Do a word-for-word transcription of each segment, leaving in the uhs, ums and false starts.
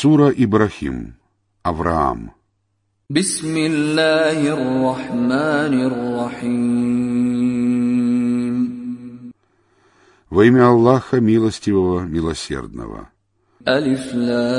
Сура Ибрахим. Авраам. Бисмиллахир рахманир рахим. Во имя Аллаха Милостивого, Милосердного. Алиф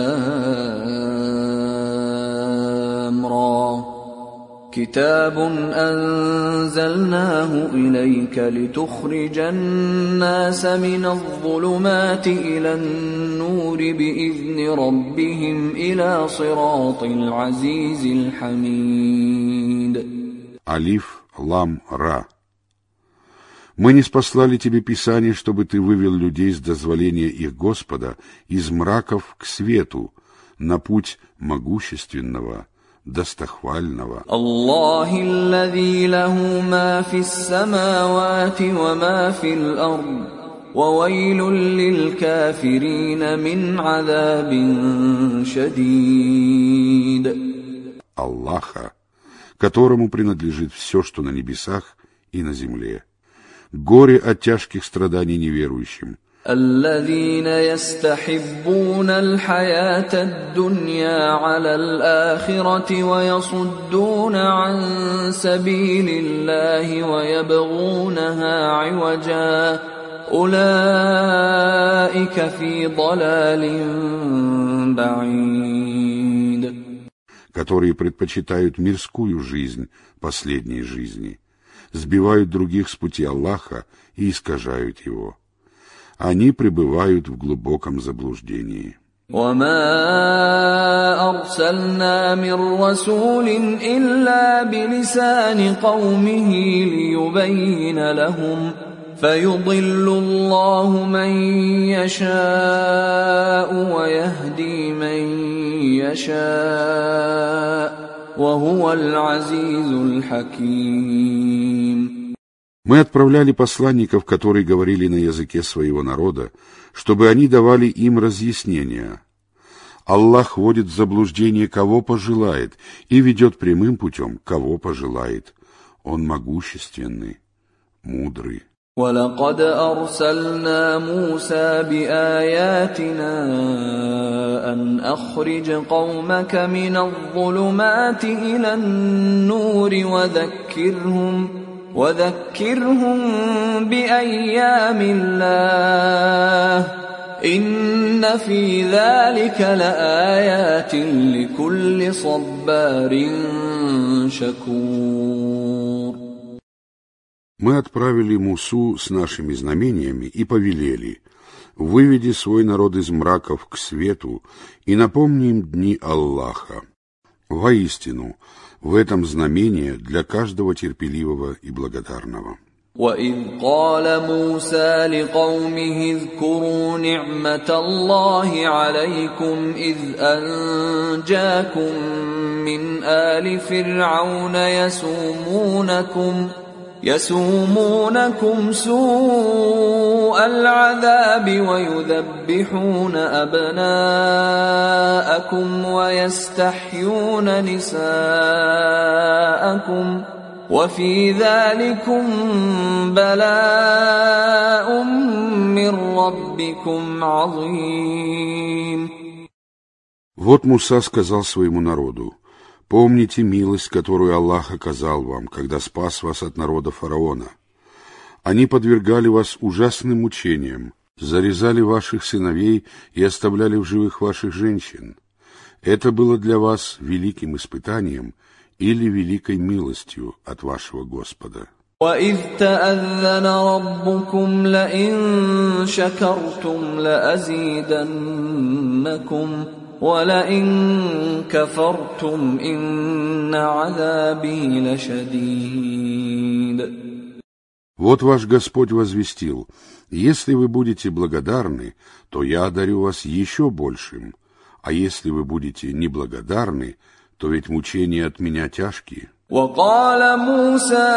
лам ра. كتاب أنزلناه إليك لتخرج الناس من الظلمات إلى النور بإذن ربهم إلى صراط العزيز الحميد. Алиф, лам, ра. Мы ниспослали тебе Писание, чтобы ты вывел людей с дозволения их Господа из мраков к свету, на путь могущественного, достохвального. Аллахи аллази лаху ма фис самавати ва ма фил ард, ва вайлун лил кафирин мин азабин шадид. Аллаха, которому принадлежит все, что на небесах и на земле. Горе от тяжких страданий неверующим. الذين يستحبون الحياة الدنيا على الآخرة ويصدون عن سبيل الله ويبغونها عوجا أولئك في ضلال بعيد. Которые предпочитают мирскую жизнь последней жизни, сбивают других с пути Аллаха и искажают его. Они пребывают в глубоком заблуждении. وما أرسلنا من رسول إلا بلسان قومه ليبين لهم فيضل الله من يشاء ويهدي من يشاء وهو العزيز الحكيم. Мы отправляли посланников, которые говорили на языке своего народа, чтобы они давали им разъяснения. Аллах вводит в заблуждение, кого пожелает, и ведет прямым путем, кого пожелает. Он могущественный, мудрый. وَلَقَدْ أَرْسَلْنَا مُوسَى بِآيَاتِنَا أَنْ أَخْرِجْ قَوْمَكَ مِنَ الظُّلُمَاتِ إِلَى النُّورِ وَذَكِّرْهُمْ وذكرهم بأيام الله إن في ذلك لآيات لكل صبار شكور. Мы отправили Мусу с нашими знамениями и повелели: выведи свой народ из мраков к свету и напомни им дни Аллаха. Воистину, в этом знамение для каждого терпеливого и благодарного. وَإِذْ قَالَ مُوسَى لِقَوْمِهِ اذْكُرُوا نِعْمَةَ اللَّهِ عَلَيْكُمْ إِذْ أَنْجَاكُمْ مِنْ آلِ فِرْعَوْنَ يَسُومُونَكُمْ يسومونكم سوء العذاب ويذبحون أبناءكم ويستحيون نساءكم وفي ذلكم بلاء من ربكم عظيم. Вот Муса сказал своему народу: помните милость, которую Аллах оказал вам, когда спас вас от народа фараона. Они подвергали вас ужасным мучениям, зарезали ваших сыновей и оставляли в живых ваших женщин. Это было для вас великим испытанием или великой милостью от вашего Господа. وَإِذْ تَأَذَّنَ رَبُّكُمْ لَئِن شَكَرْتُمْ لَأَزِيدَنَّكُمْ وَلَئِن كَفَرْتُمْ إِنَّ عَذَابِي لَشَدِيدٌ. Вот ваш Господь возвестил: если вы будете благодарны, то я одарю вас еще большим, а если вы будете неблагодарны, то ведь мучения от меня тяжкие. وقال موسى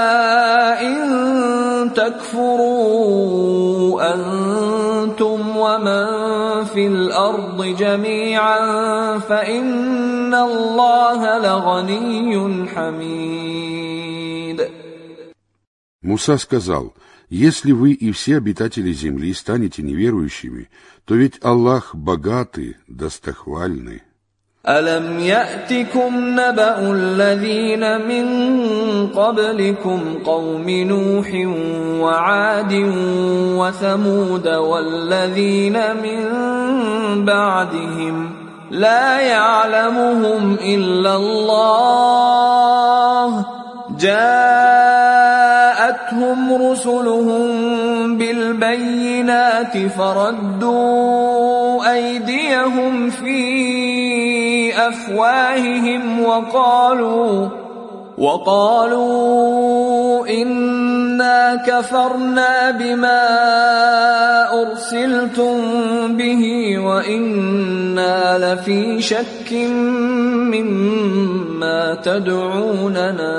إن تكفروا أنتم ومن في الأرض جميعا فإن الله لغني حميد. Муса сказал: Если вы и все обитатели земли станете неверующими, то ведь Аллах богатый, достохвальный. أَلَمْ يَأْتِكُمْ نَبَأُ الَّذِينَ مِنْ قَبْلِكُمْ قَوْمِ نُوحٍ وَعَادٍ وَثَمُودَ وَالَّذِينَ مِنْ بَعْدِهِمْ لَا يَعْلَمُهُمْ إِلَّا اللَّهُ جاءتهم رسلهم بالبينات فردوا أيديهم في أفواههم وقالوا وقالوا إنا كفرنا بما أرسلتم به وإنا لفي شك مما تدعوننا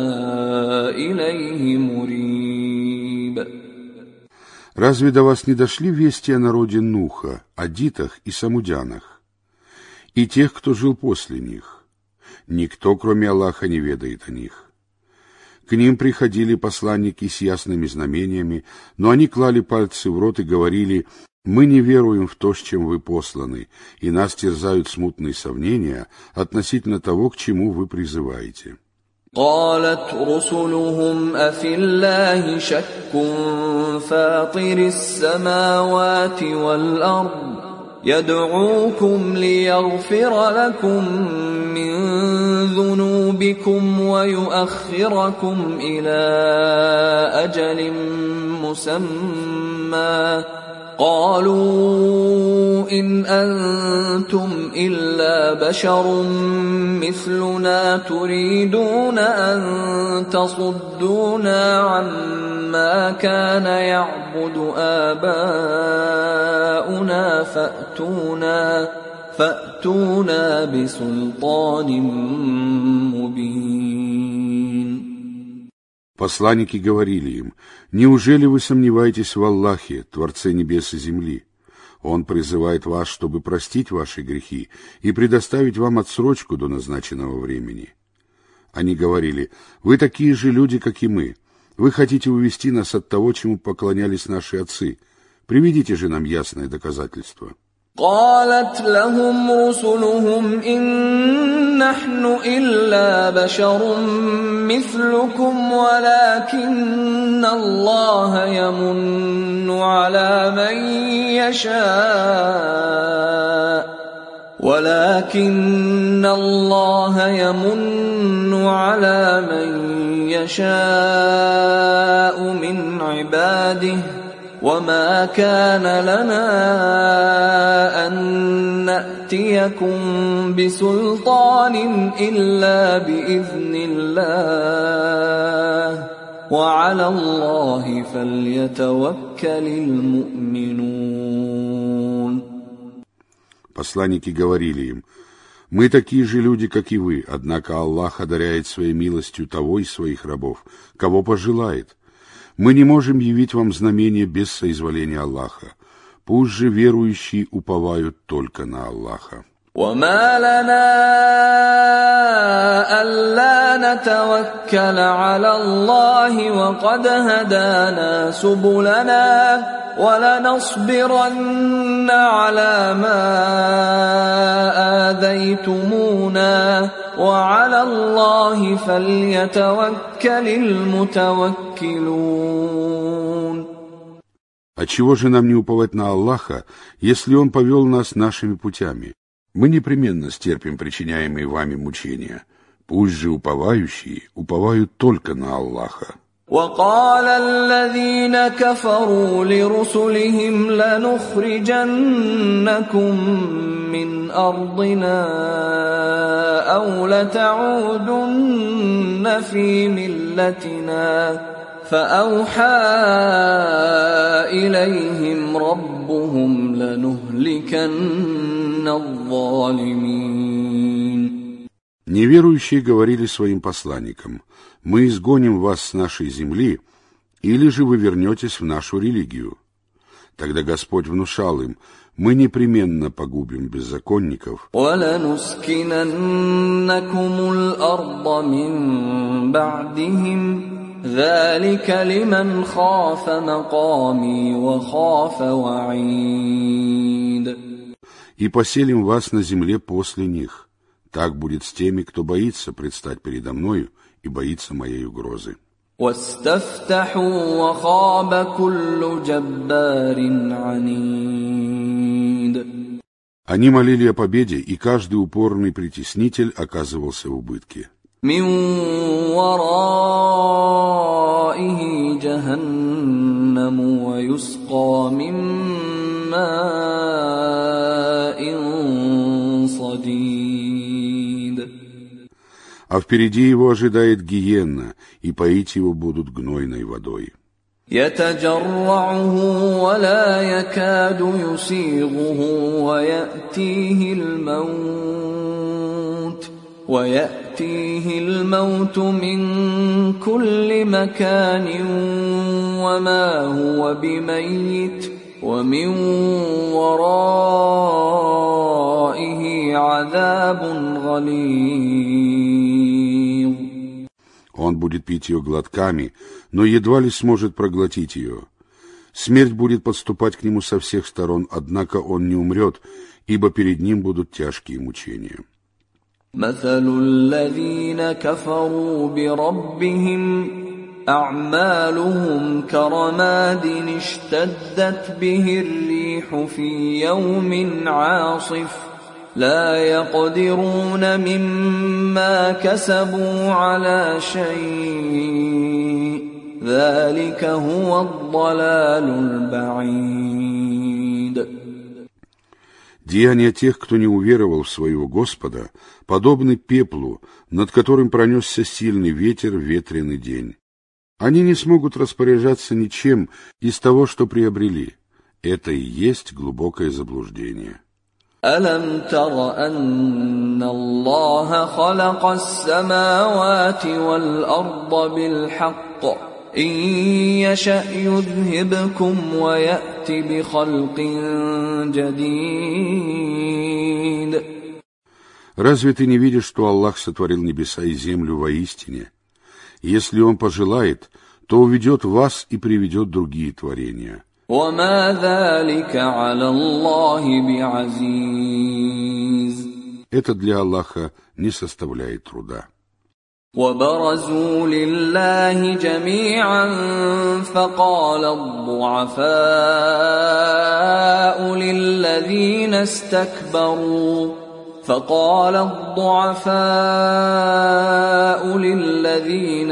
إليه مريب. Разве до вас не дошли вести о народе Нуха, адитах и самудянах, и тех, кто жил после них? Никто, кроме Аллаха, не ведает о них. К ним приходили посланники с ясными знамениями, но они клали пальцы в рот и говорили: «Мы не веруем в то, с чем вы посланы, и нас терзают смутные сомнения относительно того, к чему вы призываете». قالت رسلهم أفي الله شك فاطر السماوات والأرض يدعوكم ليغفر لكم من ذنوبكم ويؤخركم إلى أجل مسمى قالوا إن أنتم إلا بشر مثلنا تريدون أن تصدونا عما كان يعبد آباؤنا فأتونا فأتونا بسلطان مبين. Посланники говорили им: «Неужели вы сомневаетесь в Аллахе, Творце небес и земли? Он призывает вас, чтобы простить ваши грехи и предоставить вам отсрочку до назначенного времени». Они говорили: «Вы такие же люди, как и мы. Вы хотите увести нас от того, чему поклонялись наши отцы. Приведите же нам ясное доказательство». قالت لهم رسلهم إن نحن إلا بشر مثلكم ولكن الله يمن على من يشاء ولكن الله يمن على من يشاء من عباده وما كان لنا أن نأتيكم بسلطان إلا بإذن الله وعلى الله فليتوكل المؤمنون. Посланники говорили им: «Мы такие же люди, как и вы, однако Аллах одаряет своей милостью того из своих рабов, кого пожелает. Мы не можем явить вам знамения без соизволения Аллаха. Пусть же верующие уповают только на Аллаха». وما لنا ألا نتوكل على الله وقد هدانا سبلنا ولنصبرن على ما آذيتمونا وعلى الله فليتوكل المتوكلون. Отчего же нам не уповать на Аллаха, если Он повел нас нашими путями? Мы непременно стерпим причиняемые вами мучения. Пусть же уповающие уповают только на Аллаха. وقال الذين كفروا لرسلهم لنخرجنكم من أرضنا أو لتعودن في ملتنا فأوحى إليهم ربهم لنهلكن الظالمين. Неверующие говорили своим посланникам: «Мы изгоним вас с нашей земли, или же вы вернетесь в нашу религию». Тогда Господь внушал им: «Мы непременно погубим беззаконников». وَلَنُسْكِنَنَّكُمُ الْأَرْضَ مِنْ بَعْدِهِمْ ذلك لمن خاف مقامي وخاف وعيد. И поселим вас на земле после них. Так будет с теми, кто боится предстать передо мною и боится моей угрозы. واستفتحوا وخاب كل جبار عنيد. Они молили о победе, и каждый упорный притеснитель оказывался в убытке. من ورائه جهنم ويسقى من ماء صديد. А впереди его ожидает гиенна, и поить его будут гнойной водой. يتجرعه ولا يكاد يسيغه ويأتيه الموت ويأتيه الموت من كل مكان وما هو بميت ومن ورائه عذاب غليظ. Он будет пить ее глотками, но едва ли сможет проглотить ее. Смерть будет подступать к нему со всех сторон, однако он не умрет, ибо перед ним будут тяжкие мучения. مثل الذين كفروا بربهم أعمالهم كرماد اشتدت به الريح في يوم عاصف لا يقدرون مما كسبوا على شيء ذلك هو الضلال البعيد. Деяния тех, кто не уверовал в своего Господа, подобны пеплу, над которым пронесся сильный ветер в ветреный день. Они не смогут распоряжаться ничем из того, что приобрели. Это и есть глубокое заблуждение. ألم تر أن الله خلق السماوات والأرض بالحق إن يشأ يذهبكم ويأت بخلق جديد. Разве ты не видишь, что Аллах сотворил небеса и землю воистине? Если Он пожелает, то уведет вас и приведет другие творения. وما ذلك على الله بعزيز. Это для Аллаха не составляет труда. وبرزوا لله جميعا فقال الضعفاء للذين استكبروا فقال الضعفاء للذين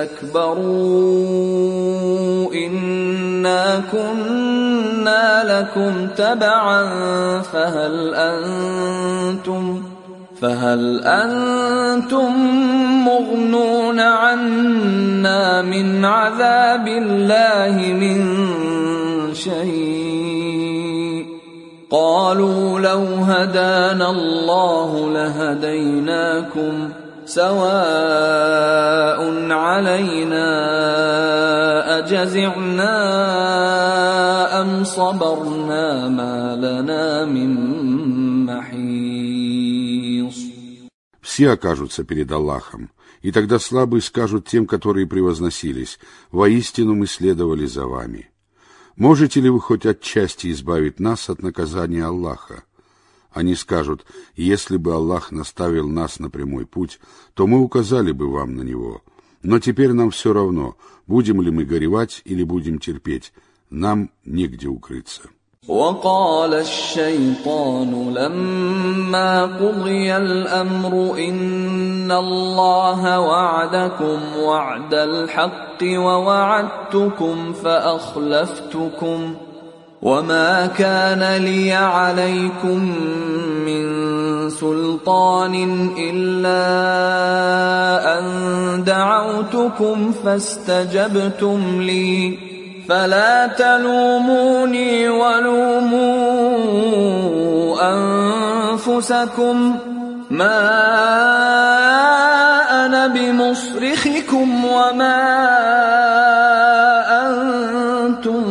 استكبروا إنا كنا لكم تبعا فهل أنتم فهل أنتم مغنون عنا من عذاب الله من شيء قالوا لو هدانا الله لهديناكم سواء علينا أجزعنا أم صبرنا ما لنا من محيص. Все окажутся перед Аллахом, и тогда слабые скажут тем, которые превозносились: «Воистину мы следовали за вами». Можете ли вы хоть отчасти избавить нас от наказания Аллаха? Они скажут: если бы Аллах наставил нас на прямой путь, то мы указали бы вам на него. Но теперь нам все равно, будем ли мы горевать или будем терпеть, нам негде укрыться. وقال الشيطان لما قضي الأمر إن الله وعدكم وعد الحق ووعدتكم فأخلفتكم وما كان لي عليكم من سلطان إلا أن دعوتكم فاستجبتم لي فلا تلوموني ولوموا أنفسكم ما أنا بمصرخكم وما أنتم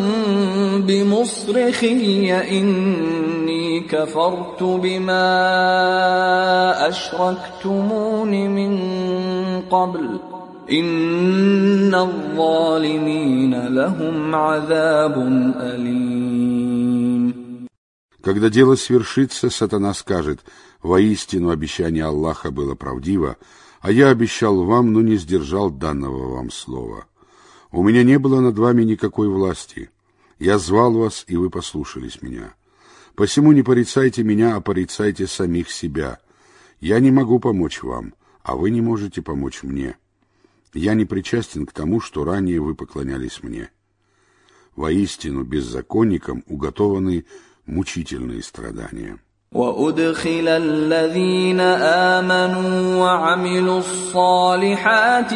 بمصرخي إني كفرت بما أشركتمون من قبل إن الظالمين لهم عذاب أليم. Когда дело свершится, сатана скажет: «Воистину обещание Аллаха было правдиво, а я обещал вам, но не сдержал данного вам слова. У меня не было над вами никакой власти. Я звал вас, и вы послушались меня. Посему не порицайте меня, а порицайте самих себя. Я не могу помочь вам, а вы не можете помочь мне. Я не причастен к тому, что ранее вы поклонялись мне». Воистину беззаконникам уготованы мучительные страдания. وَأُدْخِلَ الَّذِينَ آمَنُوا وَعَمِلُوا الصَّالِحَاتِ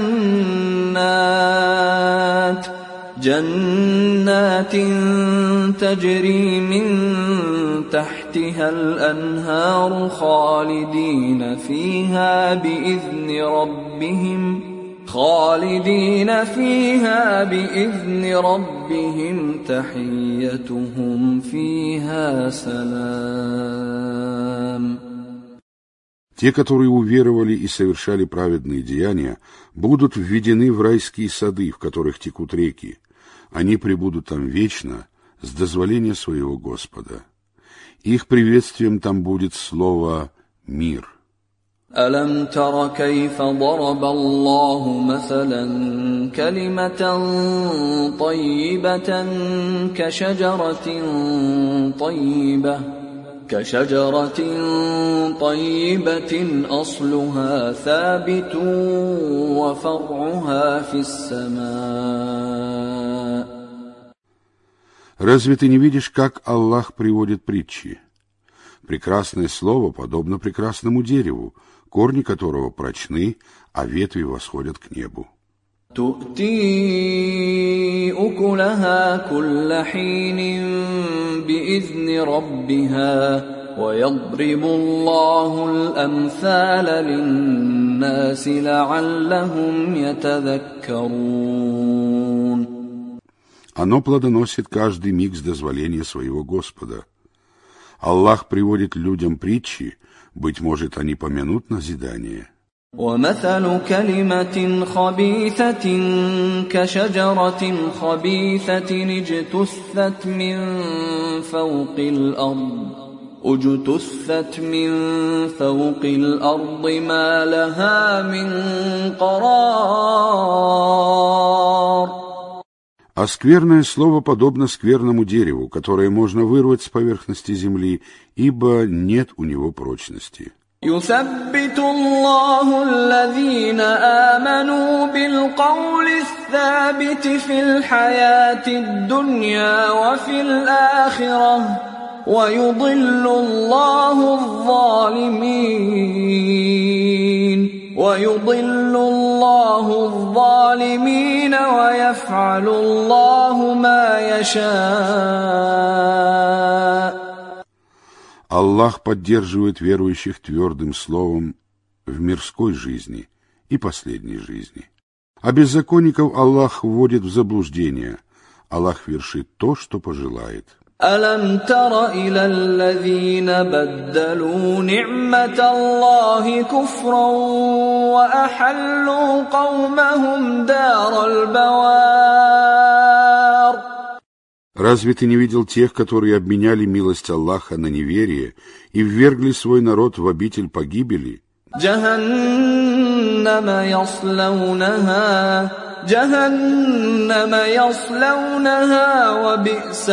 جَنَّاتٍ جَنَّاتٍ تَجْرِي مِن تَحْتِهَا الْأَنْهَارُ خَالِدِينَ فِيهَا بِإِذْنِ رَبِّهِمْ خالدين فيها بإذن ربهم تحيتهم فيها سلام. Те, которые уверовали и совершали праведные деяния, будут введены в райские сады, в которых текут реки. Они пребудут там вечно, с дозволения своего Господа. Их приветствием там будет слово «мир». أَلَمْ تَرَ كَيْفَ ضَرَبَ اللَّهُ مَثَلًا كَلِمَةً طَيِّبَةً كَشَجَرَةٍ طَيِّبَةٍ كَشَجَرَةٍ طَيِّبَةٍ أَصْلُهَا ثَابِتٌ وَفَرْعُهَا فِي السَّمَاءِ. Разве ты не видишь, как Аллах приводит притчи? Прекрасное слово подобно прекрасному дереву, корни которого прочны, а ветви восходят к небу. تُؤْتِي أُكُلَهَا كُلَّ حِينٍ بِإِذْنِ رَبِّهَا وَيَضْرِبُ اللَّهُ الْأَمْثَالَ لِلنَّاسِ لَعَلَّهُمْ يَتَذَكَّرُونَ. Оно плодоносит каждый миг с дозволения своего Господа. Аллах приводит людям притчи, быть может, они помянут назидание. وَمَثَلُ كَلِمَةٍ خَبِيثَةٍ كَشَجَرَةٍ خَبِيثَةٍ اجْتُثَّتْ مِنْ فَوْقِ الْأَرْضِ اجْتُثَّتْ مِنْ فَوْقِ الْأَرْضِ مَا لَهَا مِنْ قَرَارٍ. А скверное слово подобно скверному дереву, которое можно вырвать с поверхности земли, ибо нет у него прочности. يثبت الله الذين آمنوا بالقول الثابت في الحياة الدنيا وفي الآخرة ويضل الله الظالمين ويضل الله الظالمين ويفعل الله ما يشاء. Аллах поддерживает верующих твердым словом в мирской жизни и последней жизни. А беззаконников Аллах вводит в заблуждение. Аллах вершит то, что пожелает. أَلَمْ تَرَ إِلَى الَّذِينَ بَدَّلُوا نِعْمَةَ اللَّهِ كُفْرًا وَأَحَلُّوا قَوْمَهُمْ دَارَ الْبَوَارِ. Разве ты не видел тех, которые обменяли милость Аллаха на неверие и ввергли свой народ в обитель погибели? جهنم يصلونها جهنم يصلونها وبئس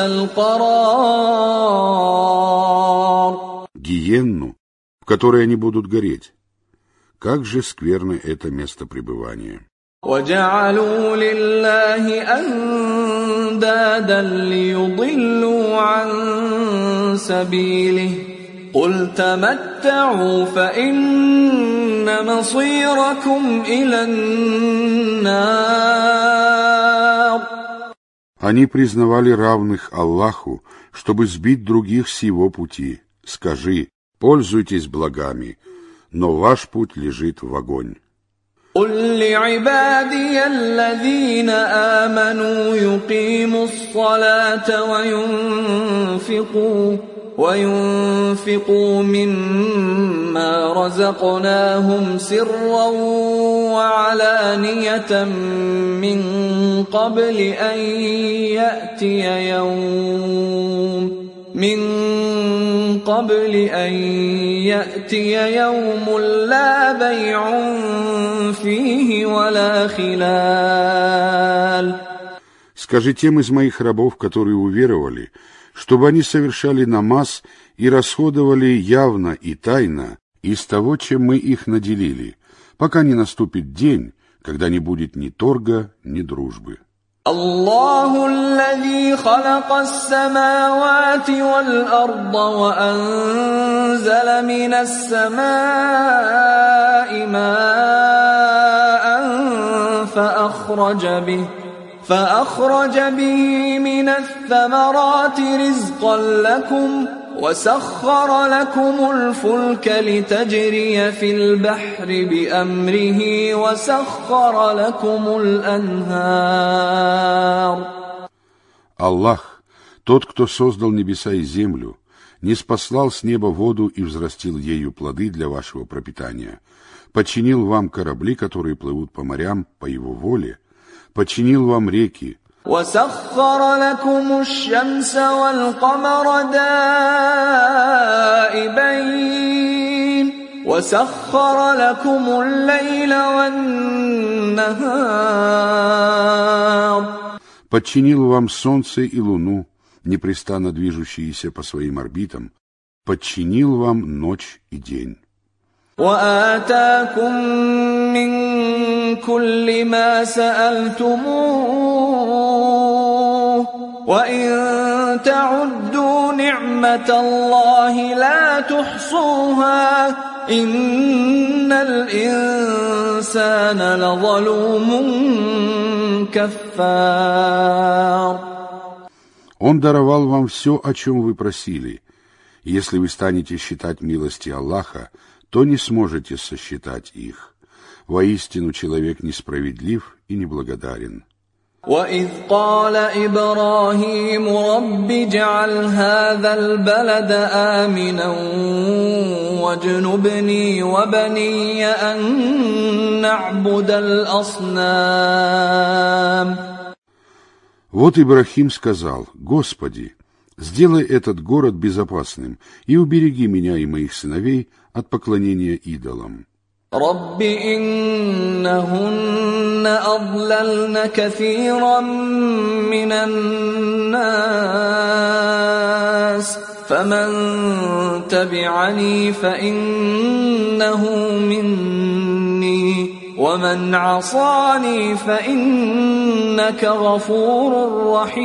القرار. Гиенну, в которой они будут гореть. Как же скверно это место пребывания. وجعلوا لله أندادا ليضلوا عن سبيله قل تمتعوا فإن مصيركم إلى النار. Они признавали равных Аллаху, чтобы сбить других с его пути. Скажи: пользуйтесь благами, но ваш путь лежит в огонь. قل لعبادي الذين آمنوا يقيموا الصلاة وينفقوا وينفقوا مما رزقناهم سرا وعلانية من قبل أن يأتي يوم من قبل أن يأتي يوم لا بيع فيه ولا خلال. Скажи тем из моих рабов, которые уверовали, чтобы они совершали намаз и расходовали явно и тайно из того, чем мы их наделили, пока не наступит день, когда не будет ни торга, ни дружбы. الله الذي خلق السماوات والأرض وأنزل من السماء ماء فأخرج به فأخرج به من الثمرات رزقا لكم وسخر لكم الفلك لتجري في البحر بأمره وسخر لكم الأنهار. Аллах, тот, кто создал небеса и землю, ниспослал с неба воду и взрастил ею плоды для вашего пропитания, подчинил вам корабли, которые плывут по морям по его воле, подчинил вам реки, وسخر لكم الشمس والقمر دائبين وسخر لكم الليل والنهار. Подчинил вам солнце и луну, непрестанно движущиеся по своим орбитам, подчинил вам ночь и день. وآتاكم من كل ما سألتموه وإن تعدوا نعمة الله لا تحصوها إن الإنسان لظلوم كفار. Он даровал вам все, о чем вы просили. Если вы станете считать милости Аллаха, то не сможете сосчитать их. Воистину, человек несправедлив и неблагодарен. وَإِذْ قَالَ إِبْرَاهِيمُ رَبِّ اجْعَلْ هَذَا الْبَلَدَ آمِنًا وَاجْنُبْنِي وَبَنِيَّ أَن نَّعْبُدَ الْأَصْنَامَ. Вот Ибрахим сказал: «Господи, сделай этот город безопасным и убереги меня и моих сыновей от поклонения идолам». رب إنهن أضللن كثيرا من الناس فمن تبعني فإنه مني ومن عصاني فإنك غفور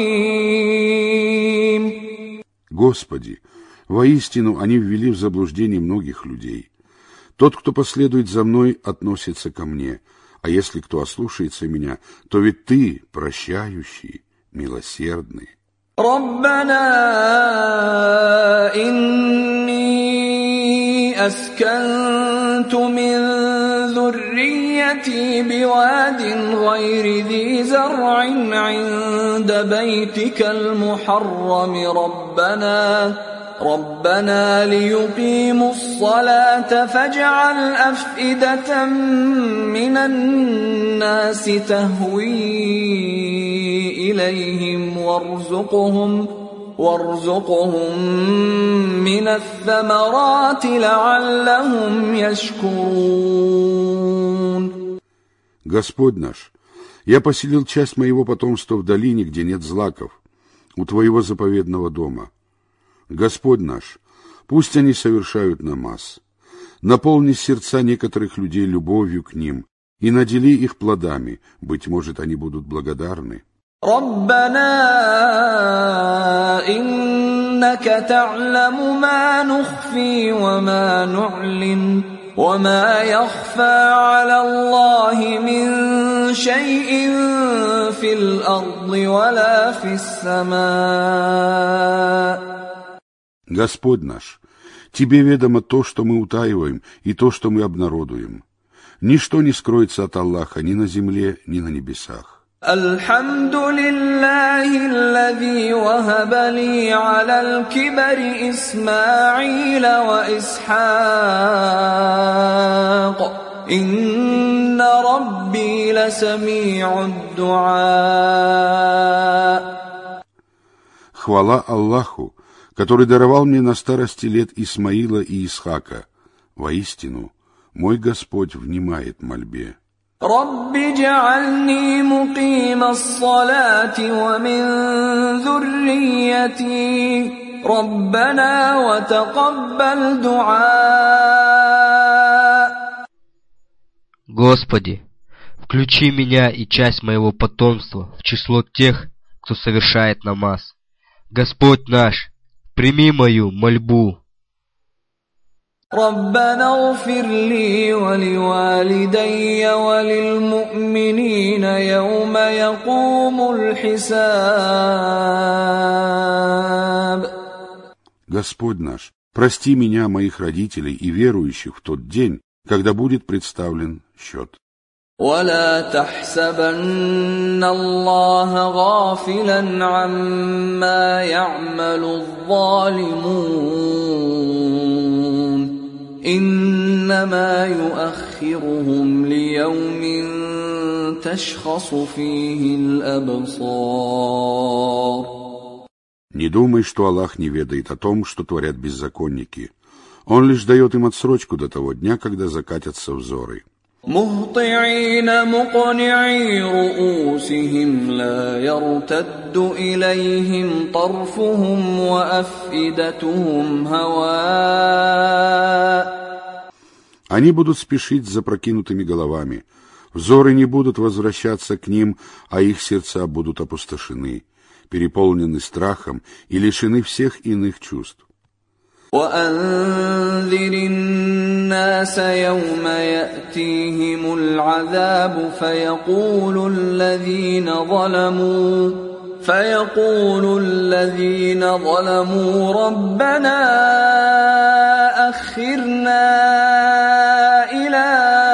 رحيم. Господи, воистину они ввели в заблуждение многих людей. Тот, кто последует за мной, относится ко мне, а если кто ослушается меня, то ведь ты прощающий, милосердный. ربنا إني أسكنت من ذريتي بواد غير ذي زرع عند بيتك المحرم ربنا ربنا ليقيموا الصلاة فاجعل أفئدة من الناس تهوي إليهم وارزقهم وارزقهم من الثمرات لعلهم يشكرون. Господь наш, я поселил часть моего потомства в долине, где нет злаков, у Твоего заповедного дома. Господь наш, пусть они совершают намаз. Наполни сердца некоторых людей любовью к ним и надели их плодами, быть может, они будут благодарны. ربنا إنك تعلم ما نخفي وما نعلن وما يخفى على الله من شيء في الأرض ولا في السماء. Господь наш, Тебе ведомо то, что мы утаиваем, и то, что мы обнародуем. Ничто не скроется от Аллаха ни на земле, ни на небесах. الحمد لله الذي وهب لي على الكبر إسماعيل وإسحاق إن ربي لسميع الدعاء. Хвала Аллаху, который даровал мне на старости лет Исмаила и Исхака. Воистину, мой Господь внимает мольбе. رب اجعلني مقيم الصلاة ومن ذريتي ربنا وتقبل دعاء. Господи, включи меня и часть моего потомства в число тех, кто совершает намаз. Господь наш, прими мою мольбу. ربنا اغفر لي ولوالدي وللمؤمنين يوم يقوم الحساب. Господь наш, прости меня, моих родителей и верующих в тот день, когда будет представлен счет. ولا تحسبن الله غافلا عما يعمل الظالمون إنما يؤخرهم ليوم تشخص فيه الأبصار. Не думай, что Аллах не ведает о том, что творят беззаконники. Он лишь дает им отсрочку до того дня, когда закатятся взоры. مهطعين مقنعي رؤوسهم لا يرتد إليهم طرفهم وأفئدتهم هواء. Они будут спешить с запрокинутыми головами. Взоры не будут возвращаться к ним, а их сердца будут опустошены, переполнены страхом и лишены всех иных чувств. وأنذر الناس يوم يأتيهم العذاب فيقول الذين ظلموا فيقول الذين ظلموا ربنا أخرنا إلى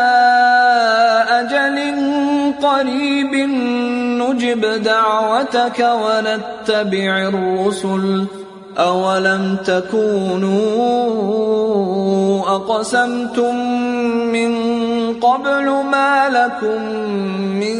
أجل قريب نجب دعوتك ونتبع الرسل أولم تكونوا أقسمتم من قبل ما لكم من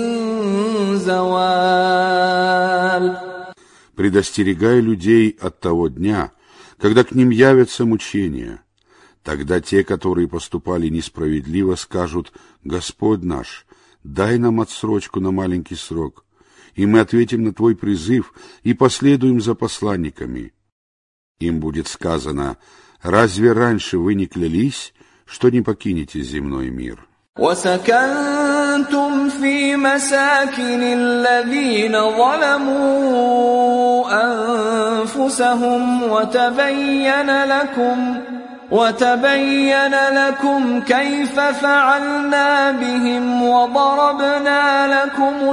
زوال. Предостерегай людей от того дня, когда к ним явятся мучения. Тогда те, которые поступали несправедливо, скажут: «Господь наш, дай нам отсрочку на маленький срок, и мы ответим на Твой призыв и последуем за посланниками». Им будет сказано: «Разве раньше вы не клялись, что не покинете земной мир?» وَسَكَنْتُمْ فِي مَسَاكِنِ الَّذِينَ ظَلَمُوا أَنفُسَهُمْ وَتَبَيَّنَ لَكُمْ وَتَبَيَّنَ لَكُمْ كَيْفَ فَعَلْنَا بِهِمْ وَضَرَبْنَا لَكُمُ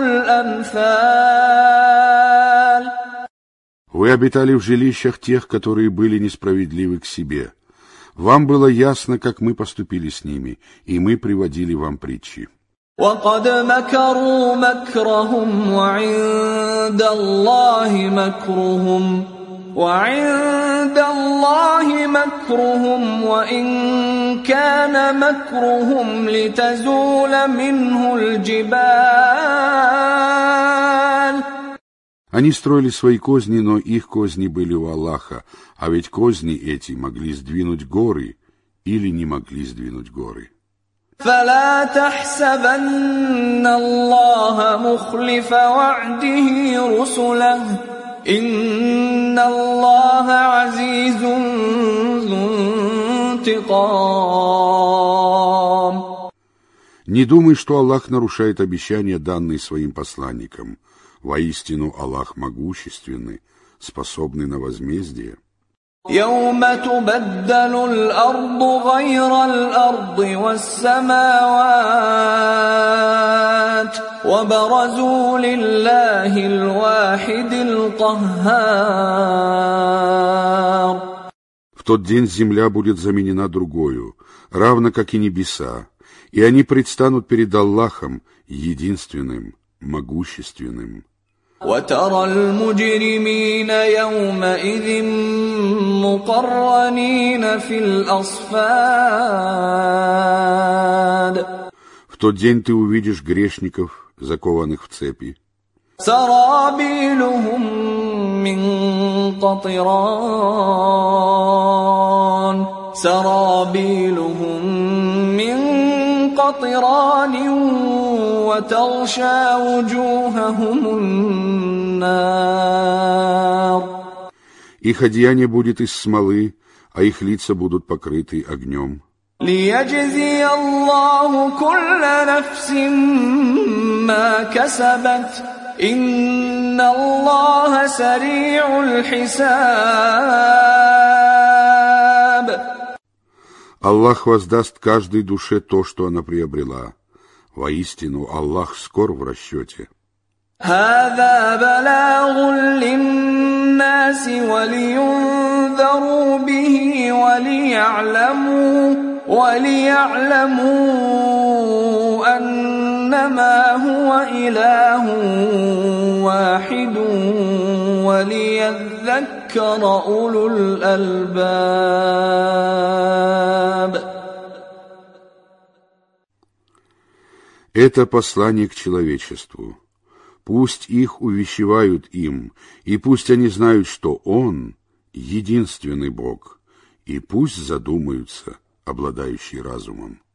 الْأَمْثَالَ. Вы обитали в жилищах тех, которые были несправедливы к себе. Вам было ясно, как мы поступили с ними, и мы приводили вам притчи. وَقَدْ مَكَرُوا مَكْرَهُمْ وَعِندَ اللَّهِ مَكْرُهُمْ وَعِندَ اللَّهِ مَكْرُهُمْ وَإِنْ كَانَ مَكْرُهُمْ لِتَزُولَ مِنْهُ الْجِبَالُ. Они строили свои козни, но их козни были у Аллаха, а ведь козни эти могли сдвинуть горы или не могли сдвинуть горы. فلا تحسبن الله مخلف وعده رسله إن الله عزيز ذو انتقام. Не думай, что Аллах нарушает обещания, данные своим посланникам. Воистину, Аллах могущественный, способный на возмездие. يوم تبدل الأرض غير الأرض والسماوات وبرزوا لله الواحد القهار. В тот день земля будет заменена другою, равно как и небеса, и они предстанут перед Аллахом, единственным, могущественным. وترى المجرمين يومئذ مقرنين في الأصفاد. В тот день ты увидишь грешников, закованных в цепи. سرابيلهم من قطران سرابيلهم من قطران وتغشى وجوههم النار. Их одеяние будет из смолы, а их лица будут покрыты огнем. ليجزي الله كل نفس ما كسبت إن الله سريع الحساب. Аллах воздаст каждой душе то, что она приобрела. Воистину, Аллах скор в расчете. هذا بلاغ للناس ولينذروا به وليعلموا وليعلموا أنما هو إله واحد وليذكر أولو الألباب. Это послание к человечеству. Пусть их увещевают им, и пусть они знают, что Он — единственный Бог, и пусть задумаются, обладающие разумом.